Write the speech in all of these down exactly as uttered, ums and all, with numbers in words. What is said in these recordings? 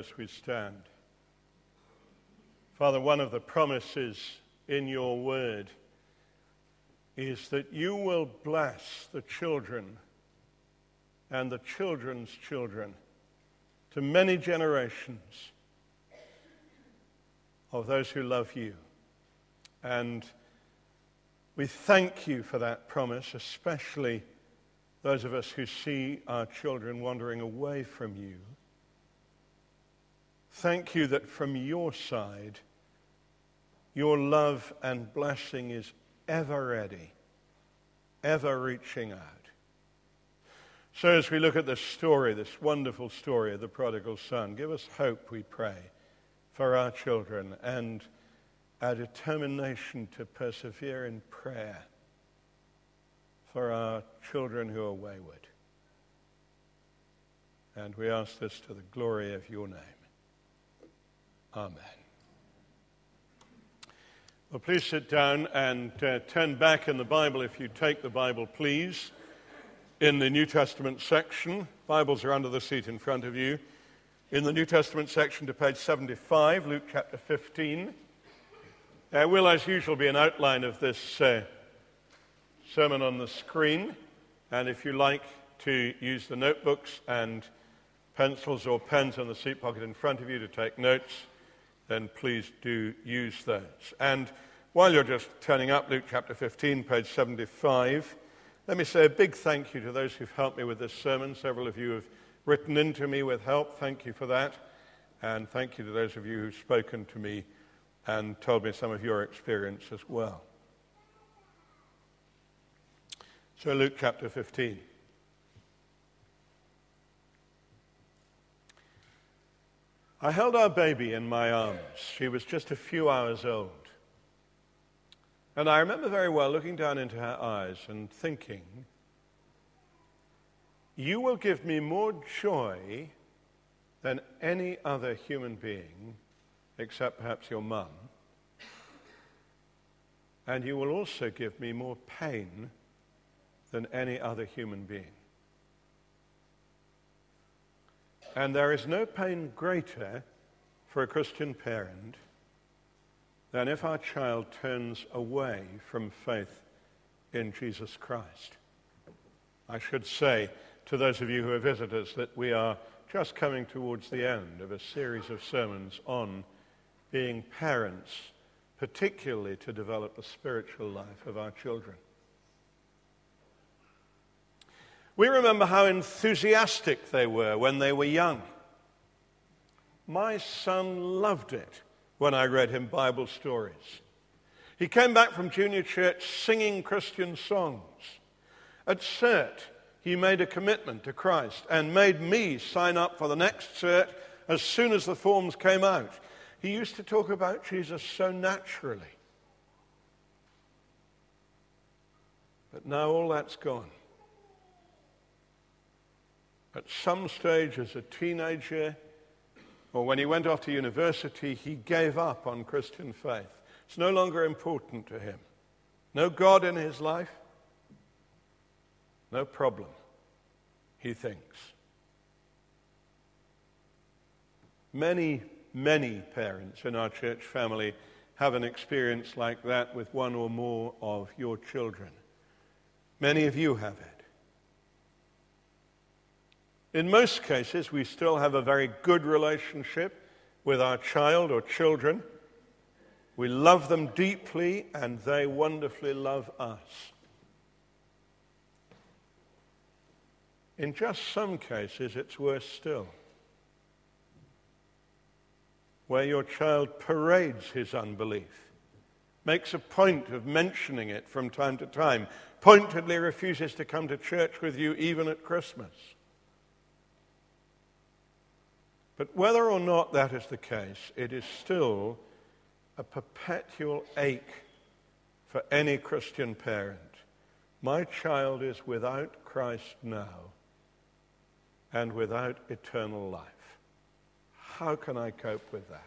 as we stand. Father, one of the promises in your word is that you will bless the children and the children's children to many generations of those who love you. And we thank you for that promise, especially those of us who see our children wandering away from you. Thank you that from your side, your love and blessing is ever ready, ever reaching out. So as we look at this story, this wonderful story of the prodigal son, give us hope, we pray, for our children and our determination to persevere in prayer for our children who are wayward. And we ask this to the glory of your name. Amen. Well, please sit down and uh, turn back in the Bible, if you take the Bible, please, in the New Testament section. Bibles are under the seat in front of you. In the New Testament section to page seventy-five, Luke chapter fifteen. There will, as usual, be an outline of this uh, sermon on the screen, and if you like to use the notebooks and pencils or pens in the seat pocket in front of you to take notes, then please do use those. And while you're just turning up Luke chapter fifteen, page seventy-five, let me say a big thank you to those who've helped me with this sermon. Several of you have written in to me with help. Thank you for that. And thank you to those of you who've spoken to me and told me some of your experience as well. So Luke chapter fifteen. I held our baby in my arms. She was just a few hours old. And I remember very well looking down into her eyes and thinking, you will give me more joy than any other human being, except perhaps your mum. And you will also give me more pain than any other human being. And there is no pain greater for a Christian parent than if our child turns away from faith in Jesus Christ. I should say to those of you who are visitors that we are just coming towards the end of a series of sermons on being parents, particularly to develop the spiritual life of our children. We remember how enthusiastic they were when they were young. My son loved it when I read him Bible stories. He came back from junior church singing Christian songs. At cert, he made a commitment to Christ and made me sign up for the next cert as soon as the forms came out. He used to talk about Jesus so naturally. But now all that's gone. At some stage as a teenager, or when he went off to university, he gave up on Christian faith. It's no longer important to him. No God in his life, no problem, he thinks. Many, many parents in our church family have an experience like that with one or more of your children. Many of you have it. In most cases, we still have a very good relationship with our child or children. We love them deeply, and they wonderfully love us. In just some cases, it's worse still, where your child parades his unbelief, makes a point of mentioning it from time to time, pointedly refuses to come to church with you even at Christmas. But whether or not that is the case, it is still a perpetual ache for any Christian parent. My child is without Christ now and without eternal life. How can I cope with that?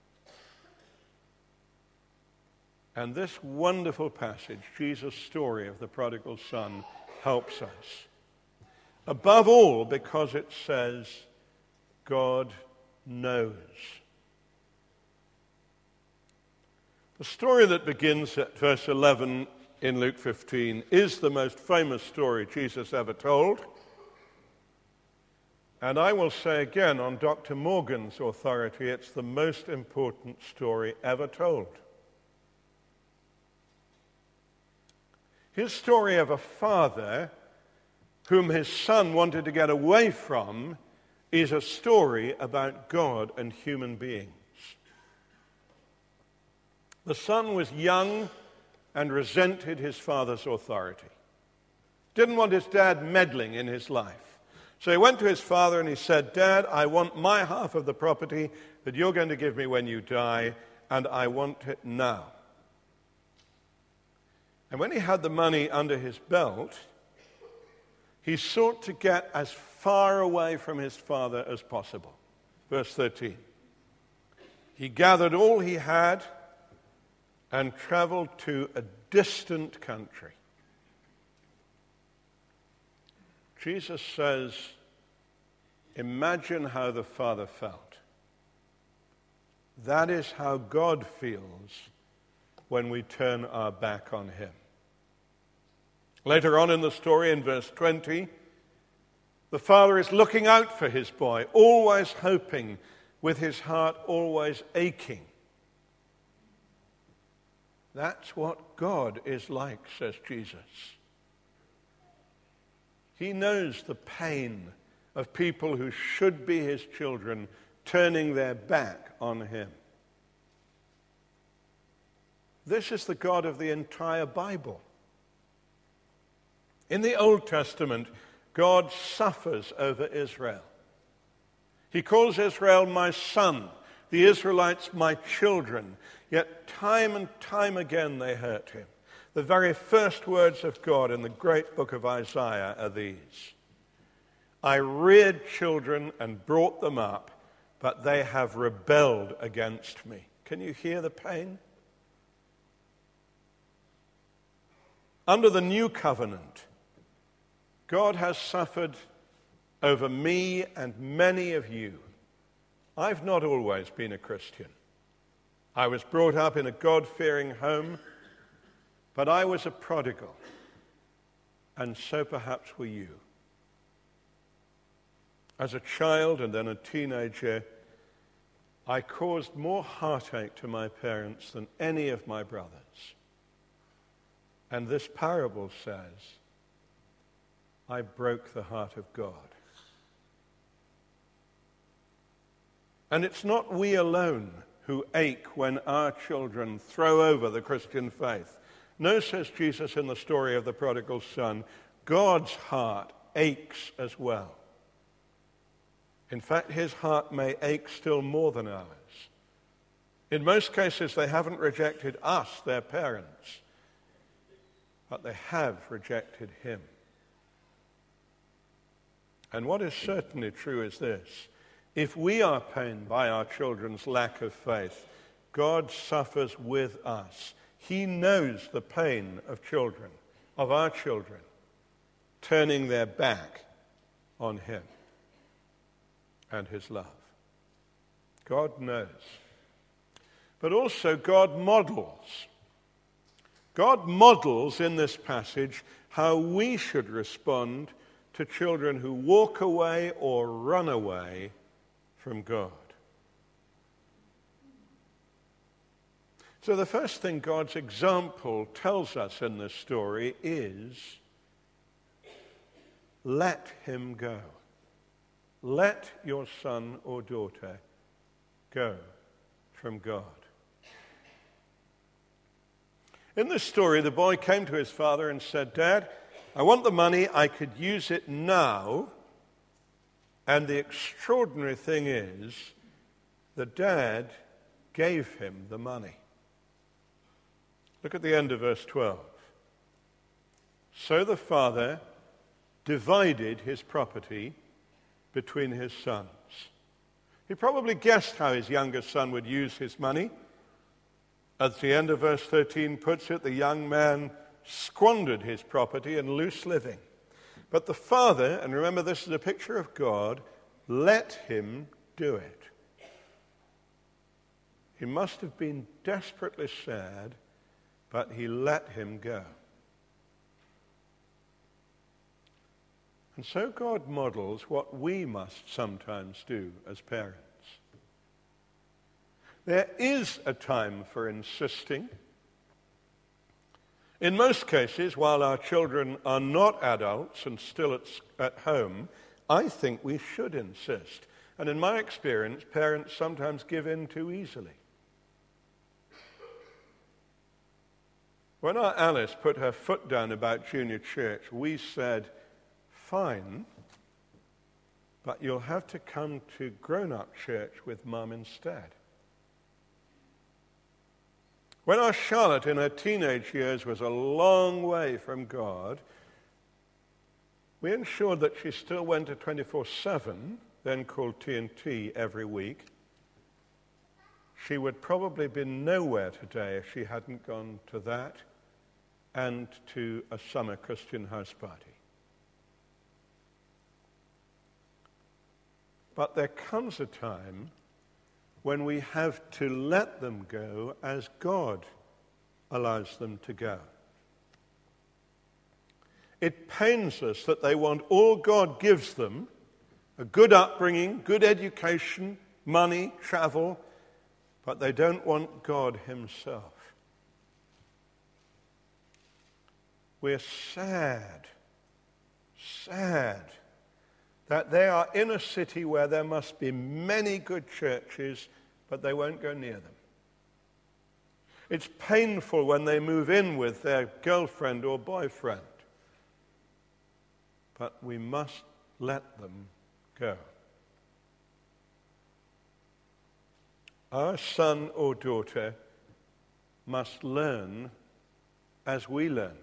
And this wonderful passage, Jesus' story of the prodigal son, helps us. Above all, because it says, God knows. The story that begins at verse eleven in Luke fifteen is the most famous story Jesus ever told. And I will say again, on Doctor Morgan's authority, it's the most important story ever told. His story of a father whom his son wanted to get away from is a story about God and human beings. The son was young and resented his father's authority. Didn't want his dad meddling in his life. So he went to his father and he said, "Dad, I want my half of the property that you're going to give me when you die, and I want it now." And when he had the money under his belt, he sought to get as far away from his father as possible. Verse thirteen. He gathered all he had and traveled to a distant country. Jesus says, imagine how the Father felt. That is how God feels when we turn our back on him. Later on in the story, in verse twenty, the father is looking out for his boy, always hoping, with his heart always aching. That's what God is like, says Jesus. He knows the pain of people who should be his children turning their back on him. This is the God of the entire Bible. In the Old Testament, God suffers over Israel. He calls Israel my son, the Israelites my children, yet time and time again they hurt him. The very first words of God in the great book of Isaiah are these: I reared children and brought them up, but they have rebelled against me. Can you hear the pain? Under the new covenant, God has suffered over me and many of you. I've not always been a Christian. I was brought up in a God-fearing home, but I was a prodigal, and so perhaps were you. As a child and then a teenager, I caused more heartache to my parents than any of my brothers. And this parable says, I broke the heart of God. And it's not we alone who ache when our children throw over the Christian faith. No, says Jesus in the story of the prodigal son, God's heart aches as well. In fact, his heart may ache still more than ours. In most cases, they haven't rejected us, their parents, but they have rejected him. And what is certainly true is this: if we are pained by our children's lack of faith, God suffers with us. He knows the pain of children, of our children, turning their back on him and his love. God knows. But also God models. God models in this passage how we should respond to children who walk away or run away from God. So the first thing God's example tells us in this story is, let him go. Let your son or daughter go from God. In this story, the boy came to his father and said, Dad, I want the money. I could use it now. And the extraordinary thing is, the dad gave him the money. Look at the end of verse twelve. So the father divided his property between his sons. He probably guessed how his younger son would use his money. At the end of verse thirteen puts it, the young man squandered his property in loose living. But the father, and remember this is a picture of God, let him do it. He must have been desperately sad, but he let him go. And so God models what we must sometimes do as parents. There is a time for insisting. In most cases, while our children are not adults and still at, at home, I think we should insist. And in my experience, parents sometimes give in too easily. When our Alice put her foot down about junior church, we said, fine, but you'll have to come to grown-up church with Mum instead. When our Charlotte in her teenage years was a long way from God, we ensured that she still went to twenty-four seven, then called T N T, every week. She would probably be nowhere today if she hadn't gone to that and to a summer Christian house party. But there comes a time when we have to let them go as God allows them to go. It pains us that they want all God gives them, a good upbringing, good education, money, travel, but they don't want God himself. We're sad, sad that they are in a city where there must be many good churches, but they won't go near them. It's painful when they move in with their girlfriend or boyfriend, but we must let them go. Our son or daughter must learn as we learned.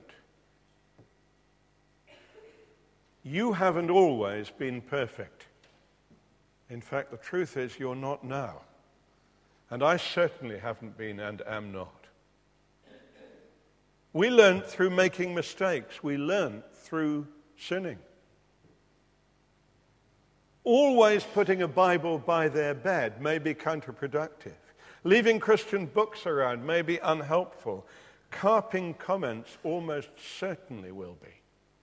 You haven't always been perfect. In fact, the truth is you're not now. And I certainly haven't been and am not. We learned through making mistakes. We learned through sinning. Always putting a Bible by their bed may be counterproductive. Leaving Christian books around may be unhelpful. Carping comments almost certainly will be.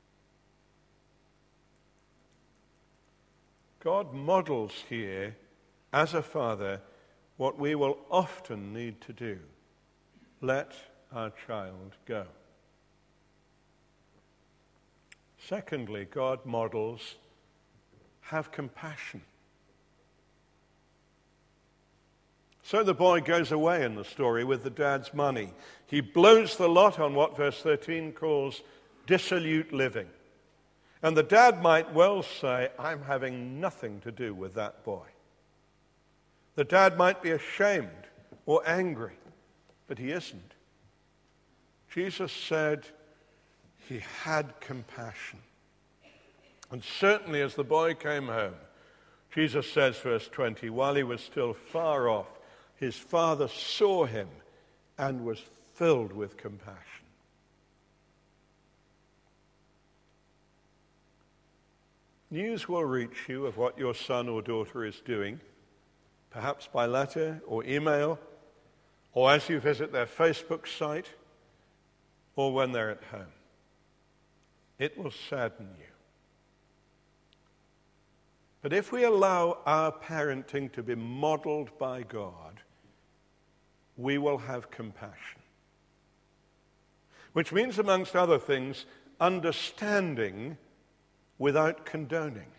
God models here, as a father, what we will often need to do. Let our child go. Secondly, God models have compassion. So the boy goes away in the story with the dad's money. He blows the lot on what verse thirteen calls dissolute living. And the dad might well say, I'm having nothing to do with that boy. The dad might be ashamed or angry, but he isn't. Jesus said he had compassion. And certainly as the boy came home, Jesus says, verse twenty, while he was still far off, his father saw him and was filled with compassion. News will reach you of what your son or daughter is doing, perhaps by letter or email, or as you visit their Facebook site, or when they're at home. It will sadden you. But if we allow our parenting to be modeled by God, we will have compassion. Which means, amongst other things, understanding without condoning.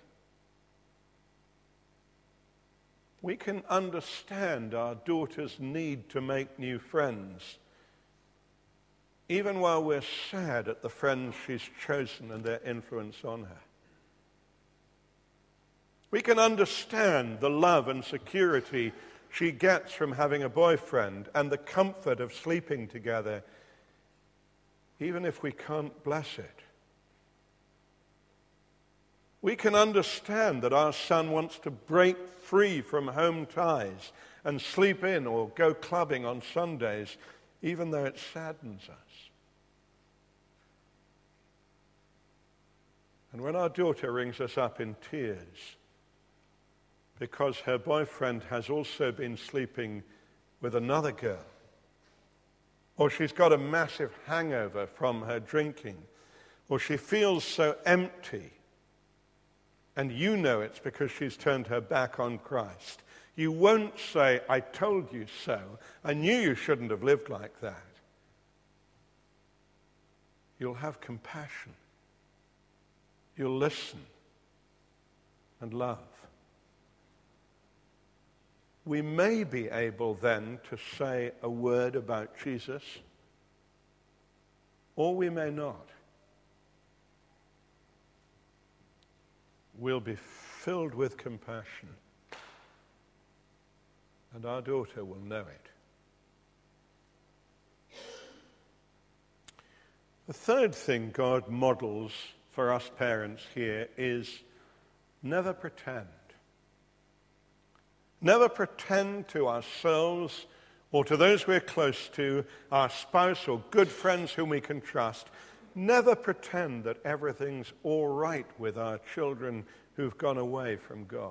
We can understand our daughter's need to make new friends, even while we're sad at the friends she's chosen and their influence on her. We can understand the love and security she gets from having a boyfriend and the comfort of sleeping together, even if we can't bless it. We can understand that our son wants to break free from home ties and sleep in or go clubbing on Sundays, even though it saddens us. And when our daughter rings us up in tears because her boyfriend has also been sleeping with another girl, or she's got a massive hangover from her drinking, or she feels so empty, and you know it's because she's turned her back on Christ, you won't say, I told you so. I knew you shouldn't have lived like that. You'll have compassion. You'll listen and love. We may be able then to say a word about Jesus, or we may not. We'll be filled with compassion, and our daughter will know it. The third thing God models for us parents here is never pretend. Never pretend to ourselves or to those we're close to, our spouse or good friends whom we can trust. Never pretend that everything's all right with our children who've gone away from God.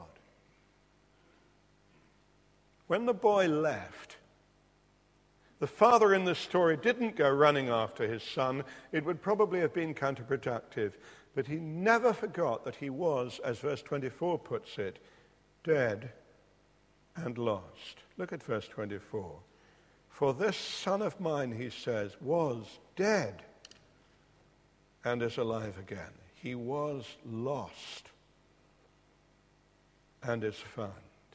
When the boy left, the father in this story didn't go running after his son. It would probably have been counterproductive. But he never forgot that he was, as verse twenty-four puts it, dead and lost. Look at verse twenty-four. For this son of mine, he says, was dead and is alive again. He was lost and is found.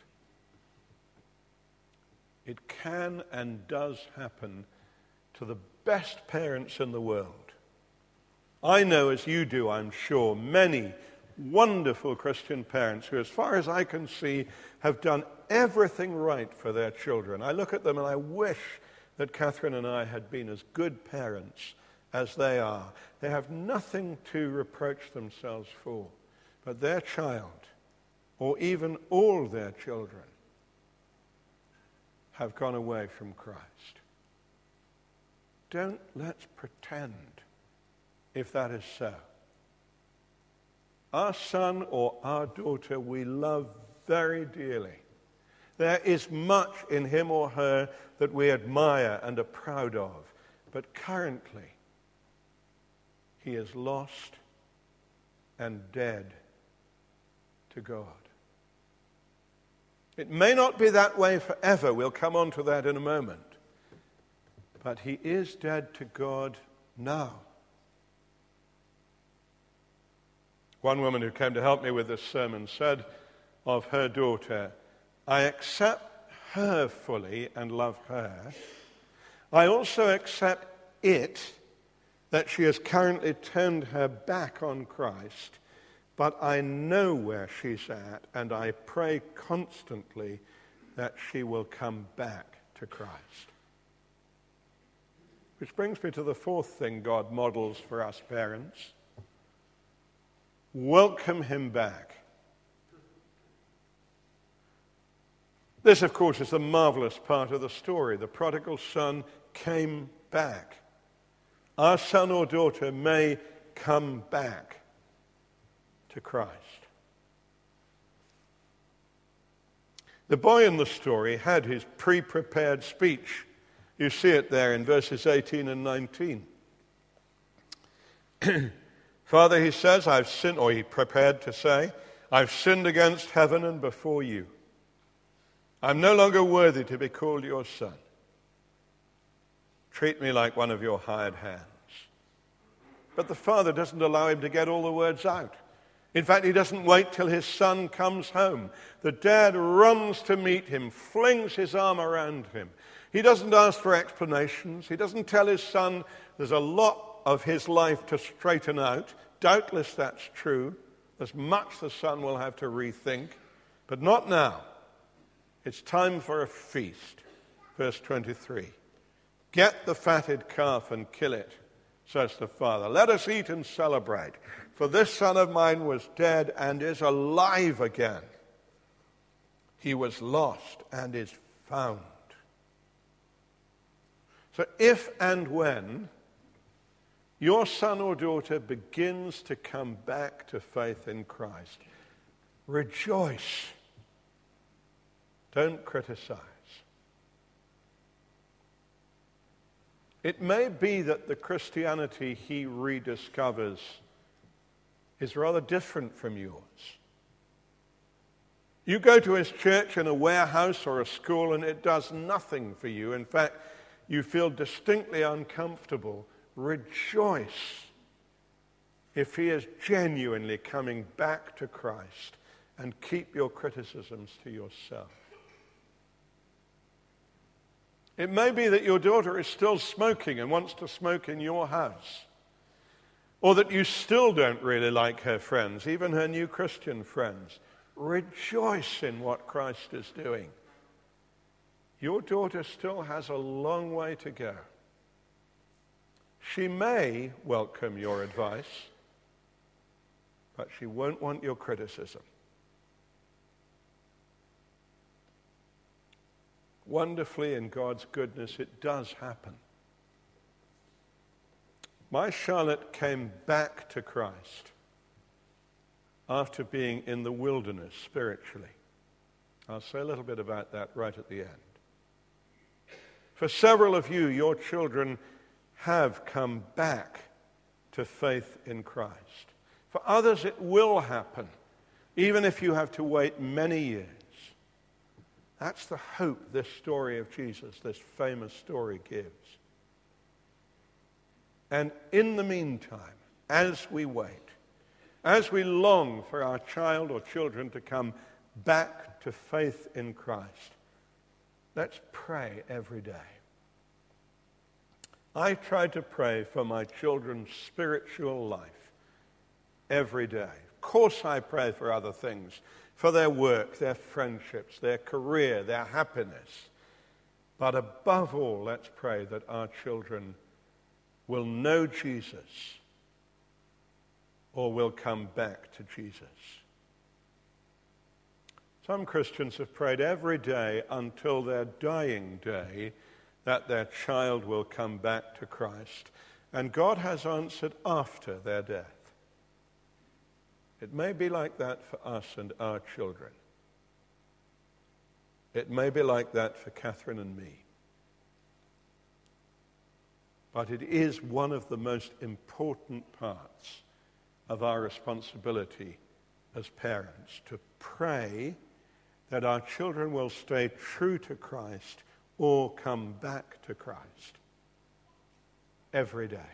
It can and does happen to the best parents in the world. I know, as you do, I'm sure, many wonderful Christian parents who, as far as I can see, have done everything right for their children. I look at them and I wish that Catherine and I had been as good parents as they are. They have nothing to reproach themselves for, but their child, or even all their children, have gone away from Christ. Don't let's pretend if that is so. Our son or our daughter we love very dearly. There is much in him or her that we admire and are proud of. But currently, he is lost and dead to God. It may not be that way forever. We'll come on to that in a moment. But he is dead to God now. One woman who came to help me with this sermon said of her daughter, I accept her fully and love her. I also accept it that she has currently turned her back on Christ, but I know where she's at, and I pray constantly that she will come back to Christ. Which brings me to the fourth thing God models for us parents. Welcome him back. This, of course, is the marvelous part of the story. The prodigal son came back. Our son or daughter may come back to Christ. The boy in the story had his pre-prepared speech. You see it there in verses eighteen and nineteen. Father, he says, I've sinned, or he prepared to say, I've sinned against heaven and before you. I'm no longer worthy to be called your son. Treat me like one of your hired hands. But the father doesn't allow him to get all the words out. In fact, he doesn't wait till his son comes home. The dad runs to meet him, flings his arm around him. He doesn't ask for explanations. He doesn't tell his son there's a lot of his life to straighten out. Doubtless that's true. There's much the son will have to rethink, but not now. It's time for a feast. Verse twenty-three. Get the fatted calf and kill it, says the father. Let us eat and celebrate. For this son of mine was dead and is alive again. He was lost and is found. So if and when your son or daughter begins to come back to faith in Christ, rejoice. Don't criticize. It may be that the Christianity he rediscovers is rather different from yours. You go to his church in a warehouse or a school and it does nothing for you. In fact, you feel distinctly uncomfortable. Rejoice if he is genuinely coming back to Christ, and keep your criticisms to yourself. It may be that your daughter is still smoking and wants to smoke in your house, or that you still don't really like her friends, even her new Christian friends. Rejoice in what Christ is doing. Your daughter still has a long way to go. She may welcome your advice, but she won't want your criticism. Wonderfully, in God's goodness, it does happen. My Charlotte came back to Christ after being in the wilderness spiritually. I'll say a little bit about that right at the end. For several of you, your children have come back to faith in Christ. For others, it will happen, even if you have to wait many years. That's the hope this story of Jesus, this famous story, gives. And in the meantime, as we wait, as we long for our child or children to come back to faith in Christ, let's pray every day. I try to pray for my children's spiritual life every day. Of course I pray for other things, for their work, their friendships, their career, their happiness. But above all, let's pray that our children will know Jesus or will come back to Jesus. Some Christians have prayed every day until their dying day that their child will come back to Christ, and God has answered after their death. It may be like that for us and our children. It may be like that for Catherine and me. But it is one of the most important parts of our responsibility as parents to pray that our children will stay true to Christ or come back to Christ every day.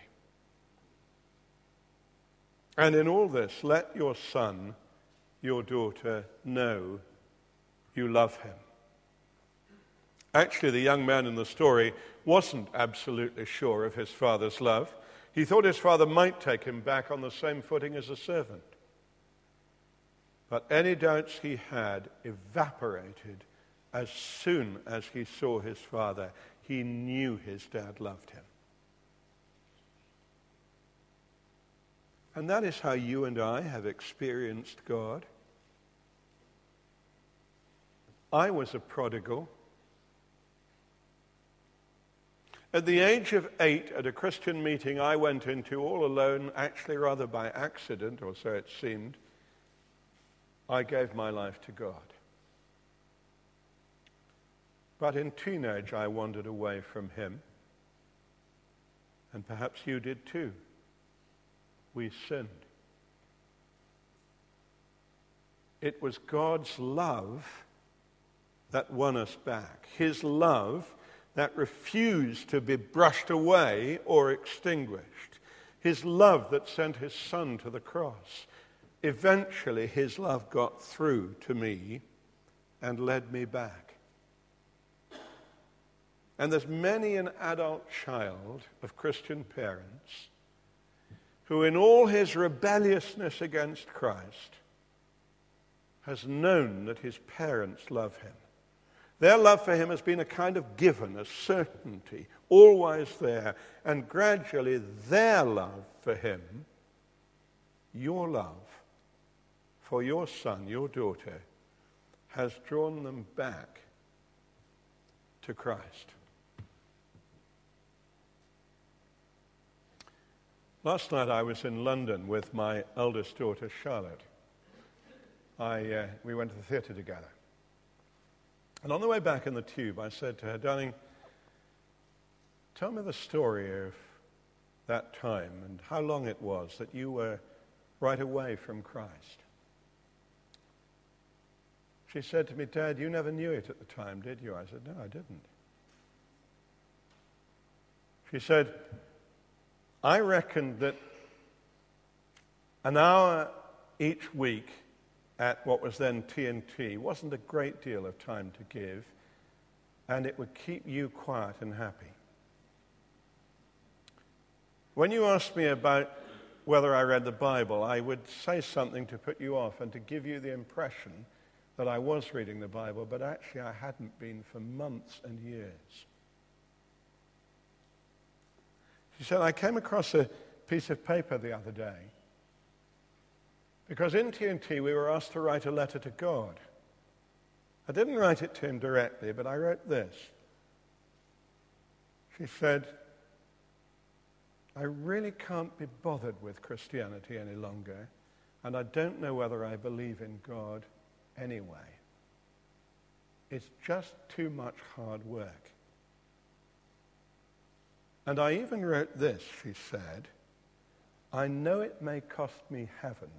And in all this, let your son, your daughter, know you love him. Actually, the young man in the story wasn't absolutely sure of his father's love. He thought his father might take him back on the same footing as a servant. But any doubts he had evaporated as soon as he saw his father. He knew his dad loved him. And that is how you and I have experienced God. I was a prodigal. At the age of eight, at a Christian meeting I went into all alone, actually rather by accident, or so it seemed, I gave my life to God. But in teenage, I wandered away from him. And perhaps you did too. We sinned. It was God's love that won us back. His love that refused to be brushed away or extinguished. His love that sent his son to the cross. Eventually, his love got through to me and led me back. And there's many an adult child of Christian parents who, in all his rebelliousness against Christ, has known that his parents love him. Their love for him has been a kind of given, a certainty, always there. And gradually, their love for him, your love for your son, your daughter, has drawn them back to Christ. Last night I was in London with my eldest daughter, Charlotte. I, uh, we went to the theatre together. And on the way back in the tube, I said to her, darling, tell me the story of that time and how long it was that you were right away from Christ. She said to me, Dad, you never knew it at the time, did you? I said, no, I didn't. She said, I reckoned that an hour each week at what was then T N T wasn't a great deal of time to give, and it would keep you quiet and happy. When you asked me about whether I read the Bible, I would say something to put you off and to give you the impression that I was reading the Bible, but actually I hadn't been for months and years. She said, I came across a piece of paper the other day because in T N T we were asked to write a letter to God. I didn't write it to him directly, but I wrote this. She said, I really can't be bothered with Christianity any longer, and I don't know whether I believe in God anyway. It's just too much hard work. And I even wrote this, she said, I know it may cost me heaven,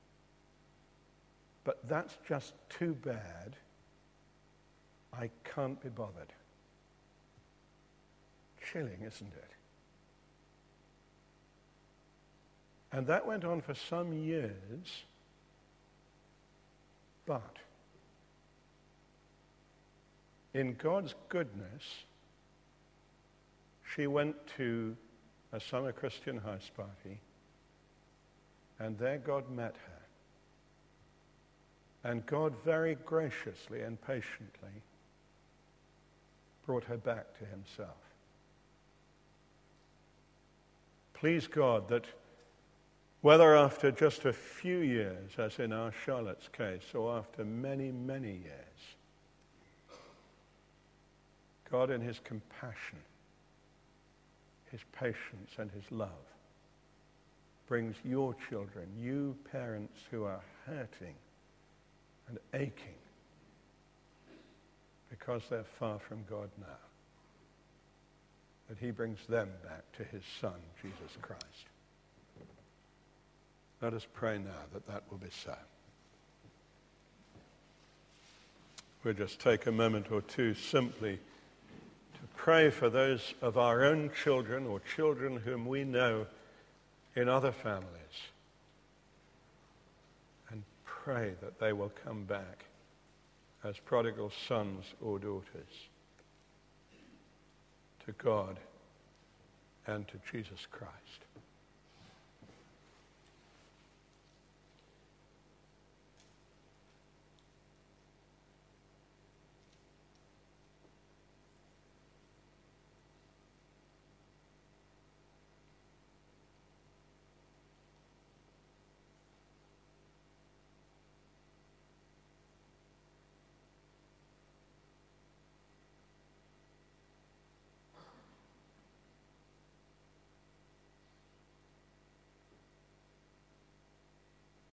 but that's just too bad. I can't be bothered. Chilling, isn't it? And that went on for some years, but in God's goodness, she went to a summer Christian house party, and there God met her. And God very graciously and patiently brought her back to himself. Please God that whether after just a few years, as in our Charlotte's case, or after many, many years, God in his compassion, his patience and his love brings your children, you parents who are hurting and aching because they're far from God now, that he brings them back to his Son, Jesus Christ. Let us pray now that that will be so. We'll just take a moment or two simply to pray for those of our own children or children whom we know in other families, and pray that they will come back as prodigal sons or daughters to God and to Jesus Christ.